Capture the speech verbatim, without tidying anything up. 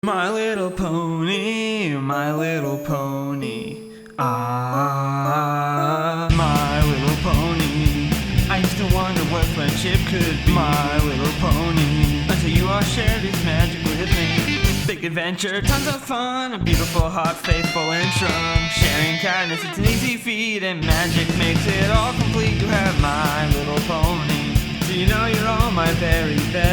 My Little Pony, My Little Pony. Ah, My Little Pony. I used to wonder what friendship could be. My Little Pony. Until you all shared this magic with me. Big adventure, tons of fun, a beautiful heart, faithful and strong. Sharing kindness, it's an easy feat, and magic makes it all complete. You have My Little Pony, so you know you're all my very best.